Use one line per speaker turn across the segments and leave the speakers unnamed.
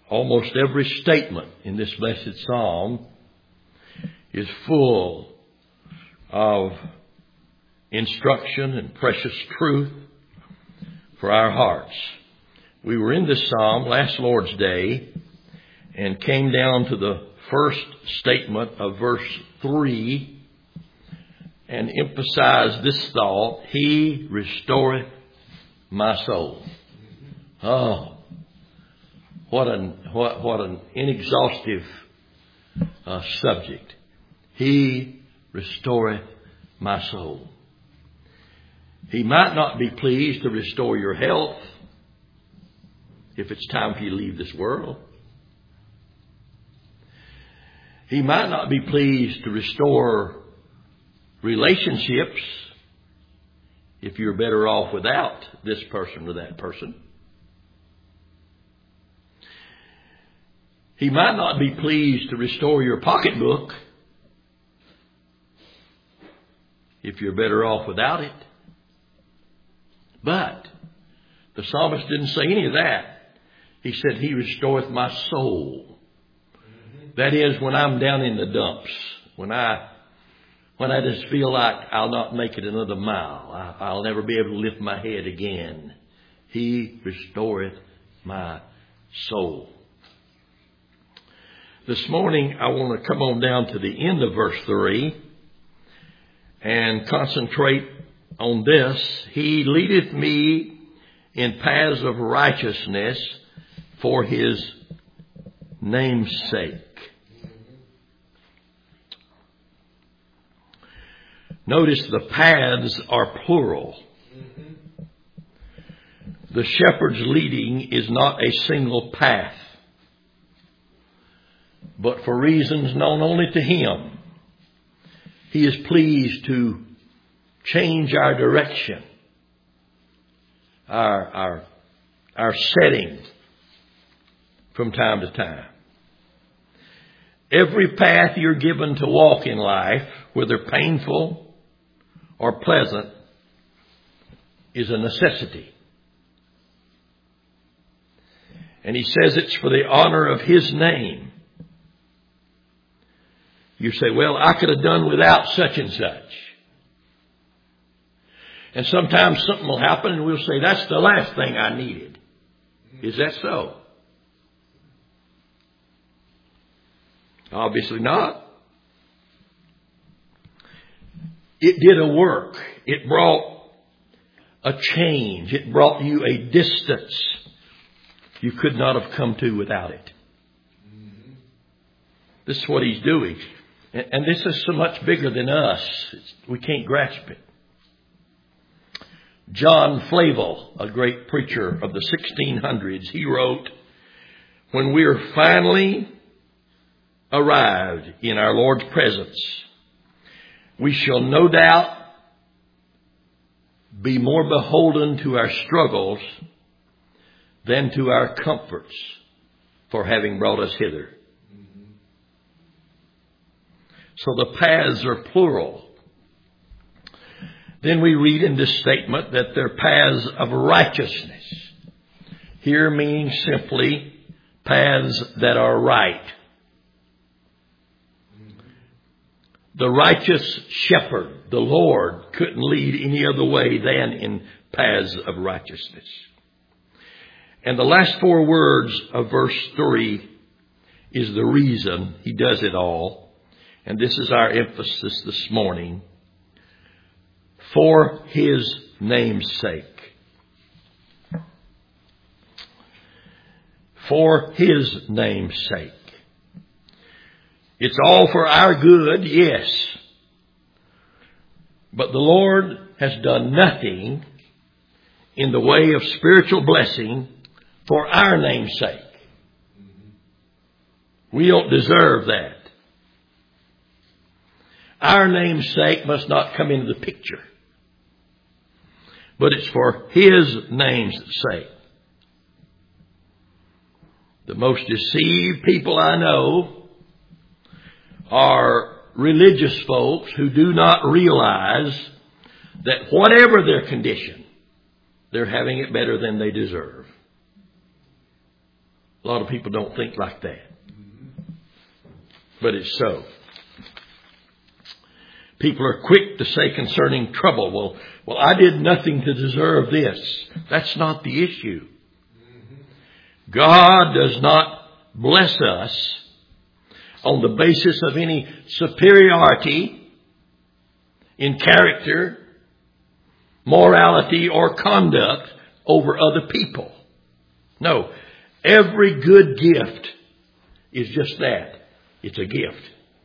Almost every statement in this blessed psalm is full of instruction and precious truth for our hearts. We were in this psalm last Lord's Day and came down to the first statement of verse 3 and emphasized this thought: He restoreth my soul. Oh, what an inexhaustive subject. He restoreth my soul. He might not be pleased to restore your health if it's time for you to leave this world. He might not be pleased to restore relationships if you're better off without this person or that person. He might not be pleased to restore your pocketbook if you're better off without it. But the psalmist didn't say any of that. He said, He restoreth my soul. That is, when I'm down in the dumps, when I just feel like I'll not make it another mile, I'll never be able to lift my head again. He restoreth my soul. This morning, I want to come on down to the end of verse 3 and concentrate on this. He leadeth me in paths of righteousness for His name's sake. Notice the paths are plural. The shepherd's leading is not a single path, but for reasons known only to Him, He is pleased to change our direction, our setting from time to time. Every path you're given to walk in life, whether painful or pleasant, is a necessity. And He says it's for the honor of His name. You say, well, I could have done without such and such. And sometimes something will happen and we'll say, that's the last thing I needed. Is that so? Obviously not. It did a work. It brought a change. It brought you a distance you could not have come to without it. This is what He's doing. And this is so much bigger than us. We can't grasp it. John Flavel, a great preacher of the 1600s, he wrote, when we are finally arrived in our Lord's presence, we shall no doubt be more beholden to our struggles than to our comforts for having brought us hither. So the paths are plural. Then we read in this statement that they're paths of righteousness. Here meaning simply paths that are right. The righteous shepherd, the Lord, couldn't lead any other way than in paths of righteousness. And the last four words of verse 3 is the reason He does it all. And this is our emphasis this morning. For His name's sake. For His name's sake. It's all for our good, yes. But the Lord has done nothing in the way of spiritual blessing for our name's sake. We don't deserve that. Our name's sake must not come into the picture. But it's for His name's sake. The most deceived people I know are religious folks who do not realize that whatever their condition, they're having it better than they deserve. A lot of people don't think like that. But it's so. People are quick to say concerning trouble, well, I did nothing to deserve this. That's not the issue. God does not bless us on the basis of any superiority in character, morality, or conduct over other people. No, every good gift is just that. It's a gift.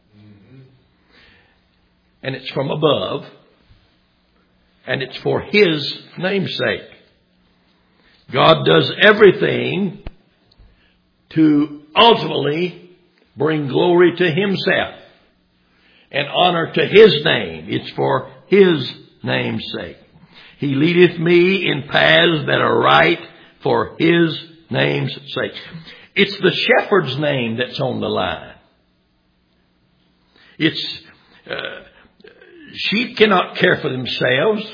And it's from above, and it's for His name's sake. God does everything to ultimately bring glory to Himself and honor to His name. It's for His name's sake. He leadeth me in paths that are right for His name's sake. It's the shepherd's name that's on the line. Sheep cannot care for themselves.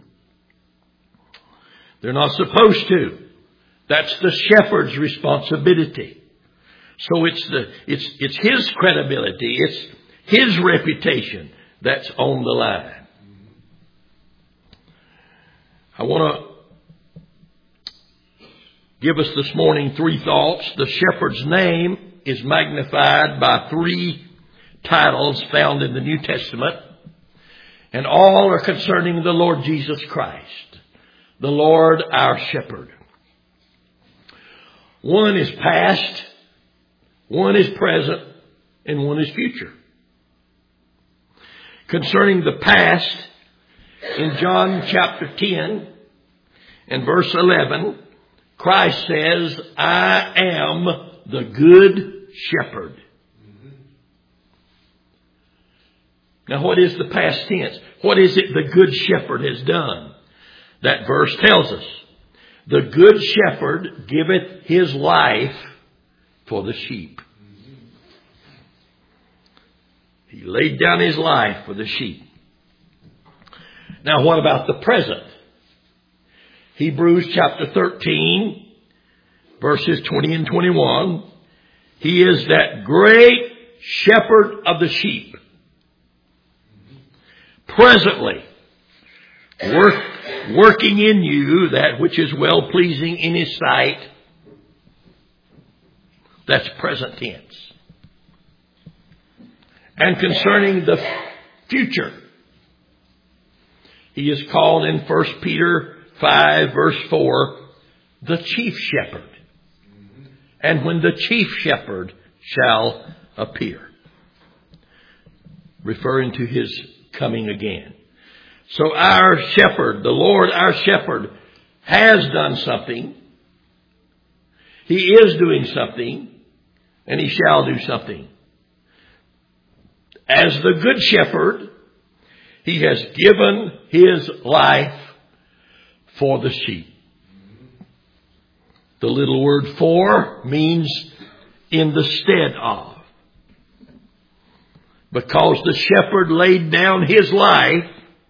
They're not supposed to. That's the shepherd's responsibility. So it's his credibility, it's his reputation that's on the line. I want to give us this morning 3 thoughts. The shepherd's name is magnified by 3 titles found in the New Testament, and all are concerning the Lord Jesus Christ, the Lord our shepherd. One is past, one is present, and one is future. Concerning the past, in John chapter 10 and verse 11, Christ says, I am the good shepherd. Now, what is the past tense? What is it the good shepherd has done? That verse tells us, the good shepherd giveth his life for the sheep. He laid down his life for the sheep. Now, what about the present? Hebrews chapter 13, verses 20 and 21. He is that great shepherd of the sheep. Presently, working in you that which is well pleasing in His sight. That's present tense. And concerning the future, He is called in 1 Peter 5 verse 4, the chief shepherd. And when the chief shepherd shall appear. Referring to His coming again. So our shepherd, the Lord our shepherd, has done something. He is doing something. And He shall do something. As the good shepherd, He has given His life for the sheep. The little word for means in the stead of. Because the shepherd laid down his life,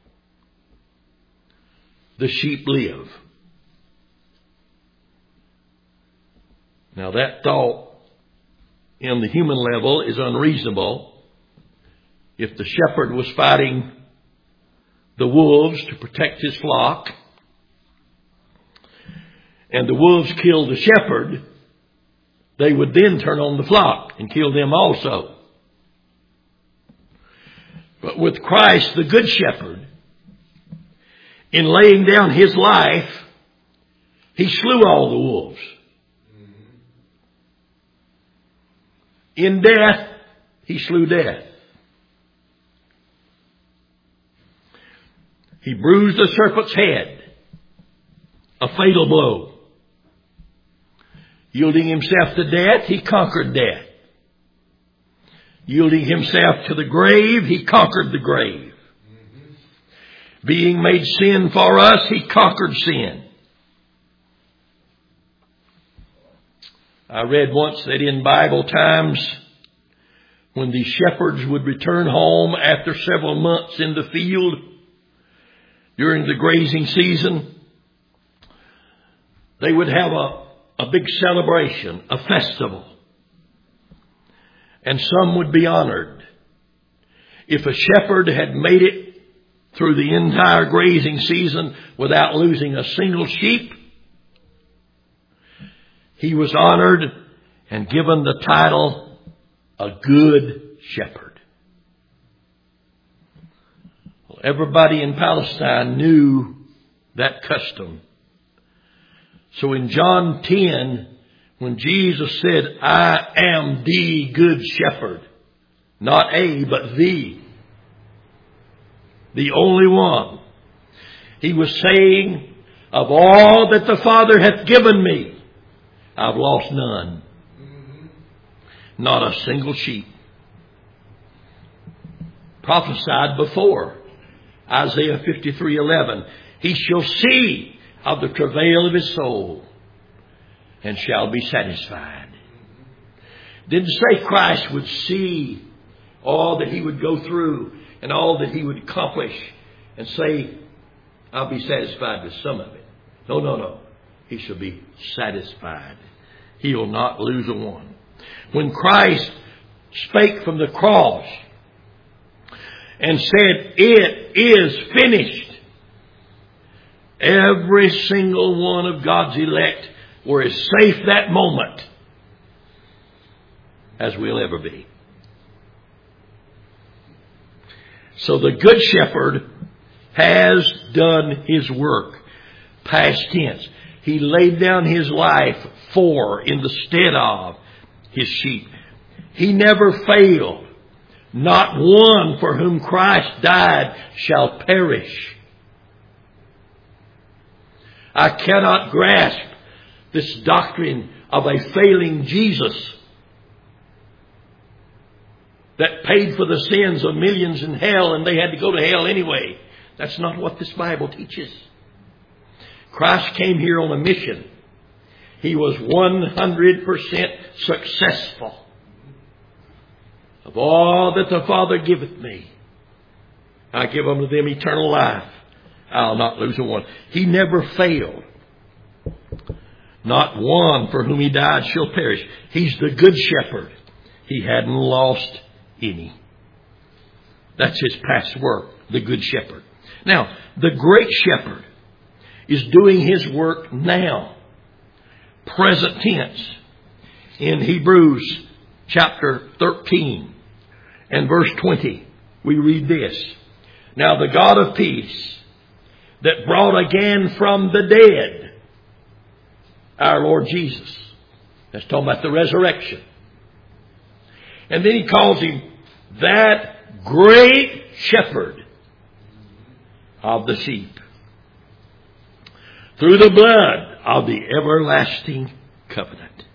the sheep live. Now that thought in the human level is unreasonable. If the shepherd was fighting the wolves to protect his flock, and the wolves killed the shepherd, they would then turn on the flock and kill them also. But with Christ, the good shepherd, in laying down His life, He slew all the wolves. In death, He slew death. He bruised the serpent's head, a fatal blow. Yielding Himself to death, He conquered death. Yielding Himself to the grave, He conquered the grave. Being made sin for us, He conquered sin. I read once that in Bible times, when the shepherds would return home after several months in the field during the grazing season, they would have a a big celebration, a festival. And some would be honored. If a shepherd had made it through the entire grazing season without losing a single sheep, he was honored and given the title, a good shepherd. Well, everybody in Palestine knew that custom. So in John 10, when Jesus said, I am the good shepherd, not a, but the only one, he was saying, of all that the Father hath given me, I've lost none. Not a single sheep. Prophesied before, Isaiah 53:11, he shall see of the travail of his soul and shall be satisfied. Didn't say Christ would see all that he would go through and all that he would accomplish and say, I'll be satisfied with some of it. No. He shall be satisfied. He will not lose a one. When Christ spake from the cross and said, it is finished, every single one of God's elect were as safe that moment as we'll ever be. So the Good Shepherd has done his work. Past tense. He laid down his life for, in the stead of, his sheep. He never failed. Not one for whom Christ died shall perish. I cannot grasp this doctrine of a failing Jesus that paid for the sins of millions in hell and they had to go to hell anyway. That's not what this Bible teaches. Christ came here on a mission. He was 100% successful. Of all that the Father giveth me, I give unto them eternal life. I'll not lose a one. He never failed. Not one for whom he died shall perish. He's the Good Shepherd. He hadn't lost any. That's his past work, the Good Shepherd. Now, the Great Shepherd is doing his work now. Present tense. In Hebrews chapter 13 and verse 20, we read this. Now the God of peace that brought again from the dead our Lord Jesus. That's talking about the resurrection. And then he calls him that great shepherd of the sheep, through the blood of the everlasting covenant.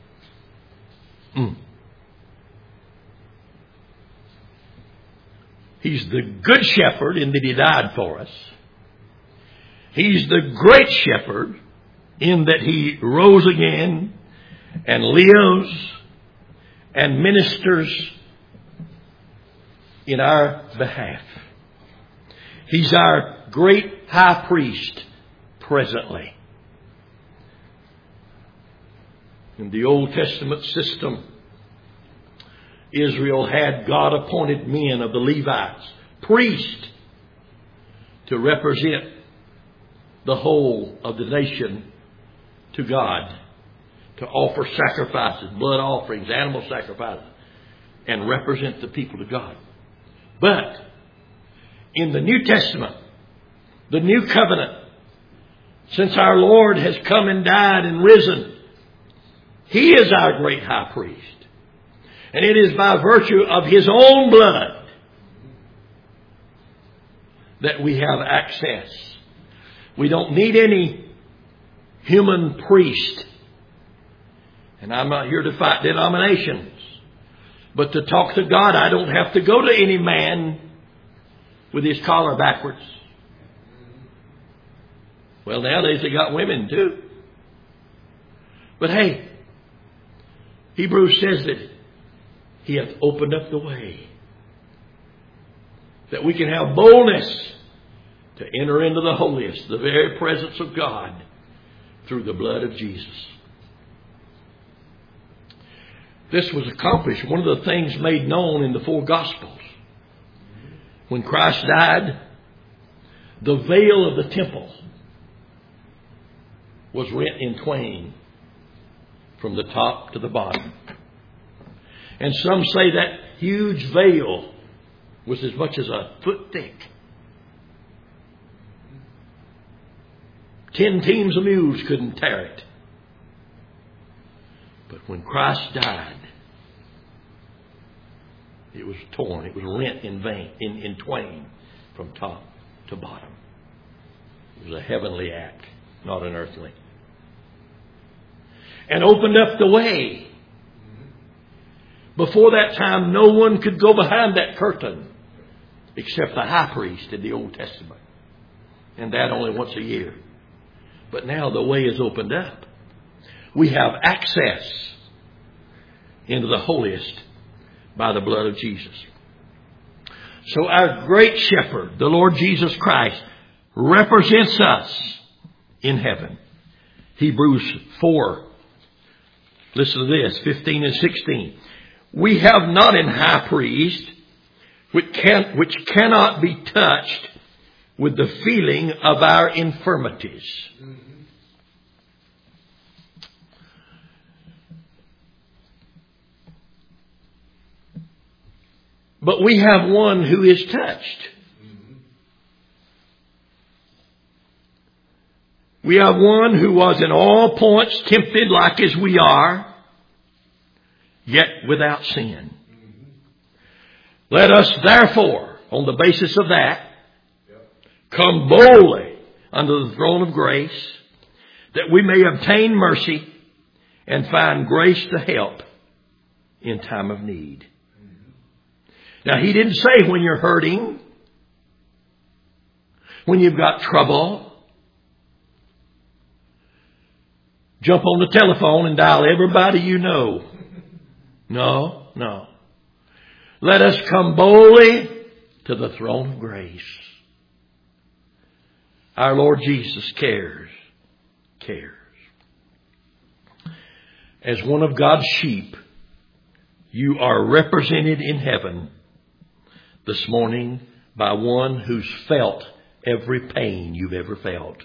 He's the Good Shepherd in that he died for us. He's the Great Shepherd in that he rose again and lives and ministers in our behalf. He's our great high priest presently. In the Old Testament system, Israel had God-appointed men of the Levites, priests, to represent the whole of the nation to God, to offer sacrifices, blood offerings, animal sacrifices, and represent the people to God. But in the New Testament, the New Covenant, since our Lord has come and died and risen, He is our great high priest. And it is by virtue of His own blood that we have access. We don't need any human priest. And I'm not here to fight denominations. But to talk to God, I don't have to go to any man with his collar backwards. Well, nowadays they got women too. But hey, Hebrews says that He hath opened up the way, that we can have boldness to enter into the holiest, the very presence of God, through the blood of Jesus. This was accomplished. One of the things made known in the four Gospels. When Christ died, the veil of the temple was rent in twain from the top to the bottom. And some say that huge veil was as much as a foot thick. 10 teams of mules couldn't tear it. But when Christ died, it was torn. It was rent in twain from top to bottom. It was a heavenly act, not an earthly. And opened up the way. Before that time, no one could go behind that curtain except the high priest in the Old Testament. And that only once a year. But now the way is opened up. We have access into the holiest by the blood of Jesus. So our great shepherd, the Lord Jesus Christ, represents us in heaven. Hebrews 4. Listen to this, 15 and 16. We have not an high priest which cannot be touched with the feeling of our infirmities. But we have one who is touched. We have one who was in all points tempted like as we are, yet without sin. Let us therefore, on the basis of that, come boldly under the throne of grace, that we may obtain mercy and find grace to help in time of need. Now, he didn't say when you're hurting, when you've got trouble, jump on the telephone and dial everybody you know. No. Let us come boldly to the throne of grace. Our Lord Jesus cares. As one of God's sheep, you are represented in heaven this morning by one who's felt every pain you've ever felt.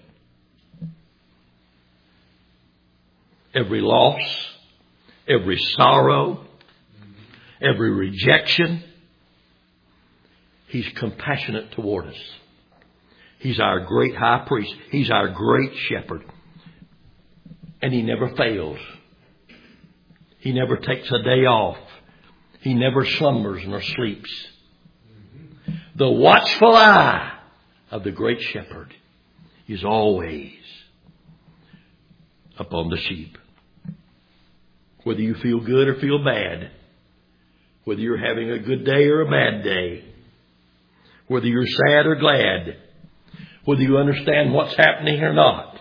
Every loss, every sorrow, every rejection. He's compassionate toward us. He's our great high priest. He's our great shepherd. And he never fails. He never takes a day off. He never slumbers nor sleeps. The watchful eye of the great shepherd is always upon the sheep. Whether you feel good or feel bad, whether you're having a good day or a bad day, whether you're sad or glad, whether you understand what's happening or not,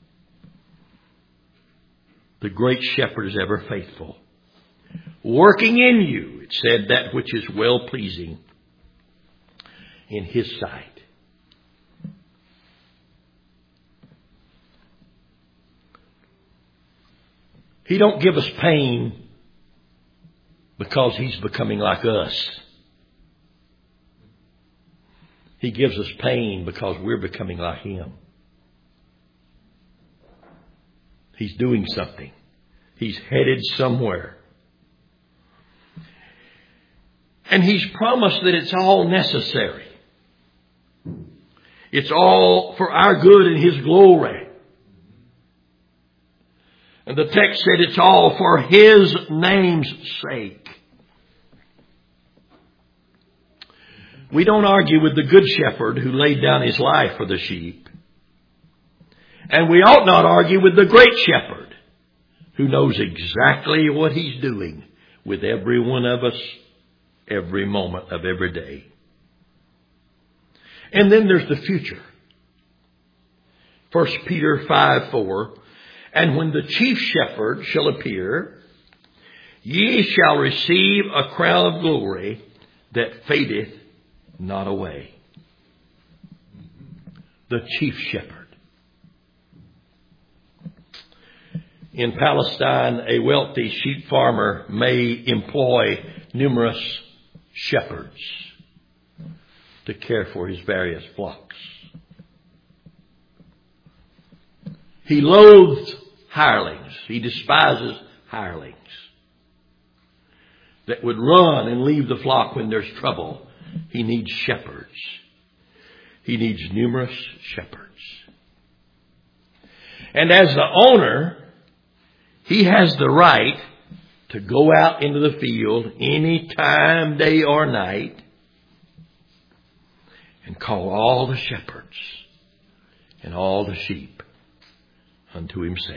the great shepherd is ever faithful. Working in you, it said, that which is well-pleasing in his sight. He don't give us pain because he's becoming like us. He gives us pain because we're becoming like him. He's doing something. He's headed somewhere. And he's promised that it's all necessary. It's all for our good and his glory. And the text said it's all for his name's sake. We don't argue with the good shepherd who laid down his life for the sheep. And we ought not argue with the great shepherd who knows exactly what he's doing with every one of us every moment of every day. And then there's the future. 1 Peter 5:4. And when the chief shepherd shall appear, ye shall receive a crown of glory that fadeth not away. The chief shepherd. In Palestine, a wealthy sheep farmer may employ numerous shepherds to care for his various flocks. He loathes hirelings. He despises hirelings that would run and leave the flock when there's trouble. He needs shepherds. He needs numerous shepherds. And as the owner, he has the right to go out into the field any time, day or night, and call all the shepherds and all the sheep unto himself.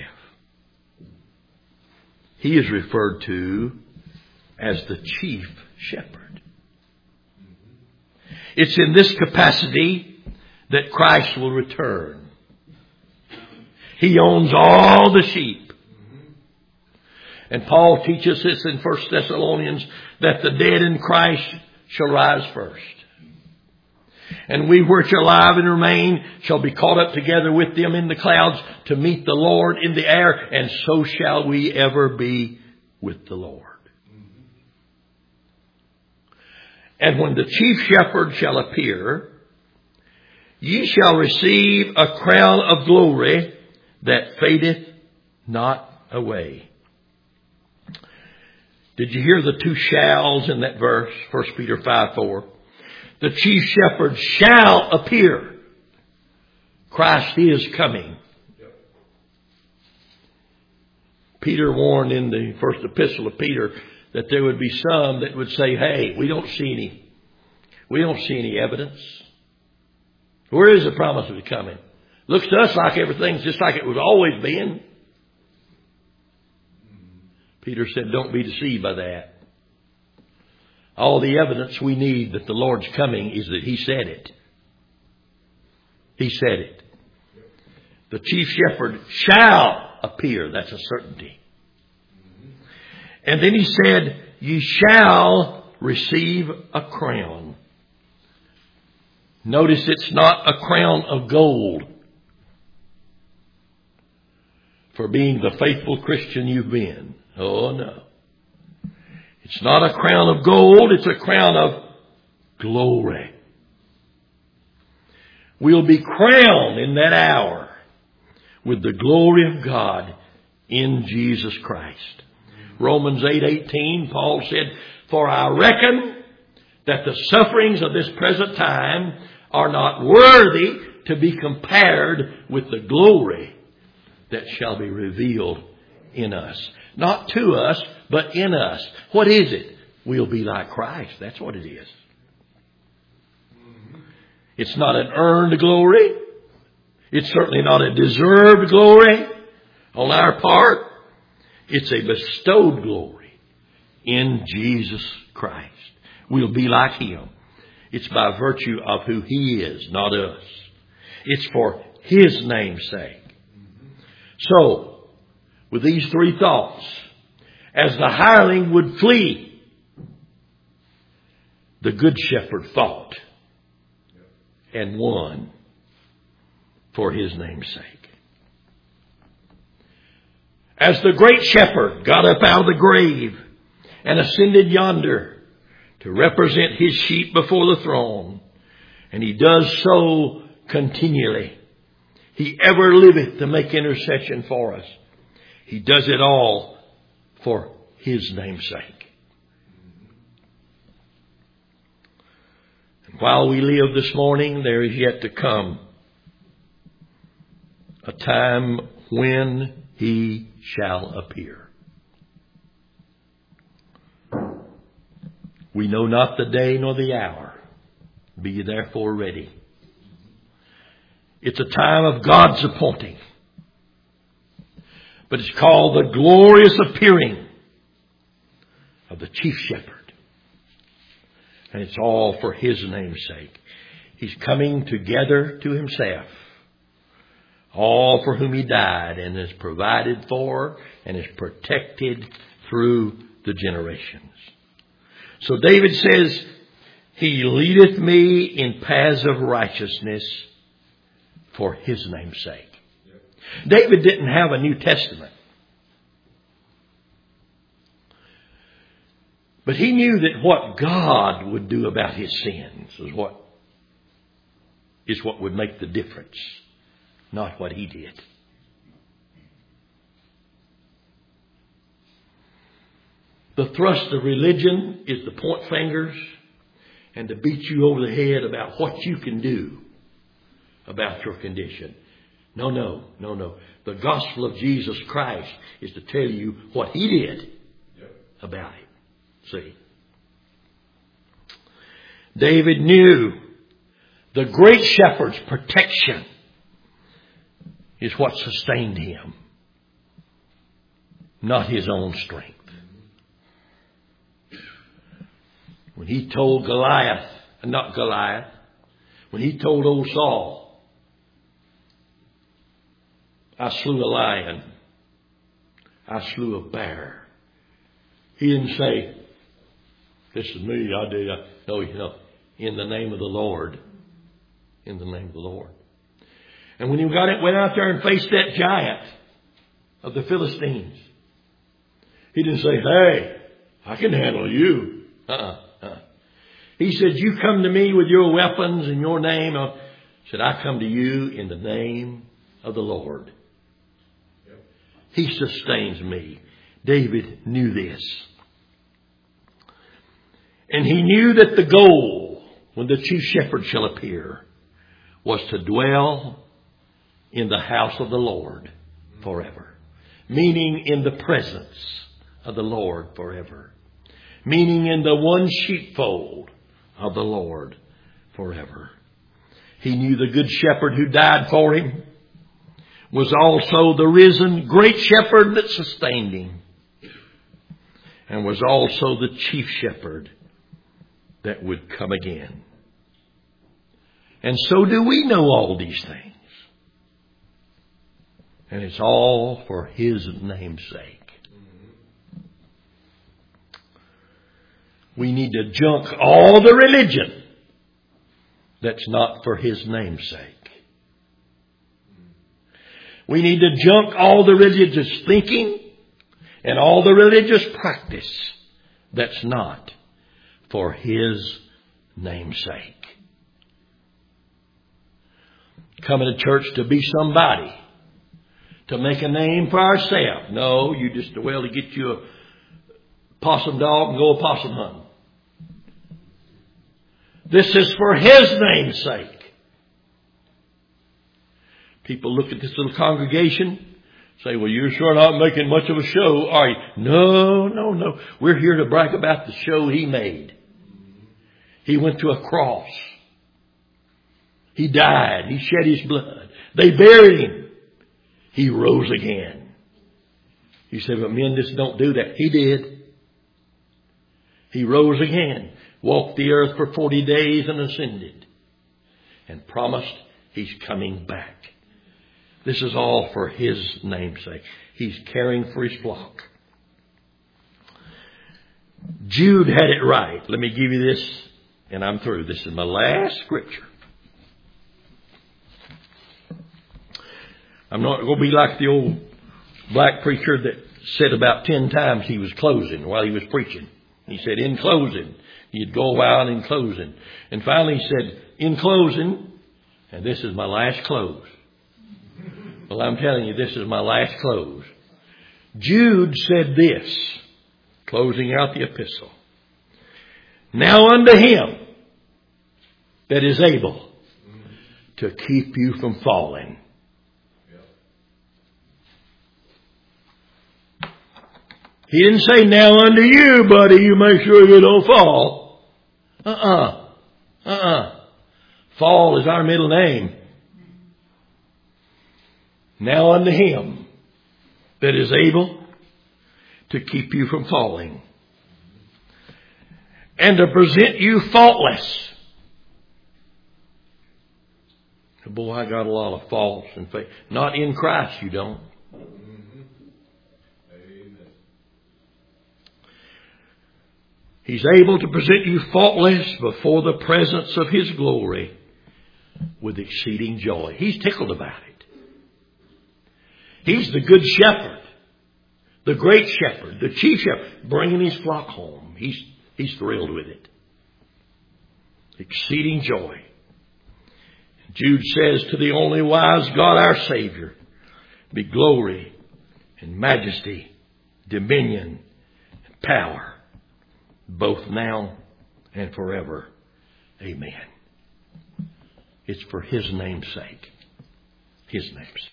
He is referred to as the chief shepherd. It's in this capacity that Christ will return. He owns all the sheep. And Paul teaches this in 1 Thessalonians that the dead in Christ shall rise first. And we which are alive and remain shall be caught up together with them in the clouds to meet the Lord in the air, and so shall we ever be with the Lord. And when the chief shepherd shall appear, ye shall receive a crown of glory that fadeth not away. Did you hear the two shalls in that verse? 1 Peter 5:4. The chief shepherd shall appear. Christ is coming. Peter warned in the first epistle of Peter that there would be some that would say, hey, we don't see any evidence. Where is the promise of it coming? Looks to us like everything's just like it was always been. Peter said, don't be deceived by that. All the evidence we need that the Lord's coming is that He said it. He said it. The chief shepherd shall appear. That's a certainty. And then He said, ye shall receive a crown. Notice it's not a crown of gold for being the faithful Christian you've been. Oh, no. It's not a crown of gold. It's a crown of glory. We'll be crowned in that hour with the glory of God in Jesus Christ. Romans 8:18, Paul said, for I reckon that the sufferings of this present time are not worthy to be compared with the glory that shall be revealed in us. Not to us, but in us. What is it? We'll be like Christ. That's what it is. It's not an earned glory. It's certainly not a deserved glory on our part. It's a bestowed glory in Jesus Christ. We'll be like Him. It's by virtue of who He is, not us. It's for His name's sake. So, with these three thoughts, as the hireling would flee, the good shepherd fought and won for His name's sake. As the great shepherd got up out of the grave and ascended yonder to represent His sheep before the throne, and He does so continually. He ever liveth to make intercession for us. He does it all for His name's sake. And while we live this morning, there is yet to come a time when He shall appear. We know not the day nor the hour. Be ye therefore ready. It's a time of God's appointing. But it's called the glorious appearing of the chief shepherd. And it's all for His name's sake. He's coming together to Himself. All for whom He died and is provided for and is protected through the generations. So David says, He leadeth me in paths of righteousness for His name's sake. David didn't have a New Testament. But he knew that what God would do about his sins is what would make the difference, not what he did. The thrust of religion is to point fingers and to beat you over the head about what you can do about your condition. No. The gospel of Jesus Christ is to tell you what he did about it. See? David knew the great shepherd's protection is what sustained him, not his own strength. When he told when he told old Saul, I slew a lion, I slew a bear. He didn't say, this is me, I did. No, in the name of the Lord. In the name of the Lord. And when he went out there and faced that giant of the Philistines, he didn't say, hey, I can handle you. He said, you come to me with your weapons and your name. I said, I come to you in the name of the Lord. He sustains me. David knew this. And he knew that the goal, when the chief shepherd shall appear, was to dwell in the house of the Lord forever. Meaning in the presence of the Lord forever. Meaning in the one sheepfold of the Lord forever. He knew the good shepherd who died for him was also the risen great shepherd that sustained him, and was also the chief shepherd that would come again. And so do we know all these things. And it's all for his name's sake. We need to junk all the religion that's not for his name's sake. We need to junk all the religious thinking and all the religious practice that's not for his name's sake. Coming to church to be somebody, to make a name for ourselves. No, you just to get you a possum dog and go possum hunting. This is for his name's sake. People look at this little congregation, say, well, you're sure not making much of a show, are you? No. We're here to brag about the show he made. He went to a cross. He died. He shed his blood. They buried him. He rose again. You say, but men just don't do that. He did. He rose again, walked the earth for 40 days and ascended, and promised he's coming back. This is all for his name's sake. He's caring for his flock. Jude had it right. Let me give you this, and I'm through. This is my last scripture. I'm not going to be like the old black preacher that said about 10 times he was closing while he was preaching. He said, in closing. He'd go a while in closing. And finally he said, in closing, and this is my last close. Well, I'm telling you, this is my last close. Jude said this, closing out the epistle. Now unto him that is able to keep you from falling. He didn't say, now unto you, buddy, you make sure you don't fall. Fall is our middle name. Now unto him that is able to keep you from falling and to present you faultless. Boy, I got a lot of faults and faith. Not in Christ, you don't. He's able to present you faultless before the presence of his glory with exceeding joy. He's tickled about it. He's the good shepherd The great shepherd, the chief shepherd, bringing his flock home. He's thrilled with it. Exceeding joy. Jude says, to the only wise God our Savior be glory and majesty, dominion and power, both now and forever. Amen. It's for His name's sake. His name's sake.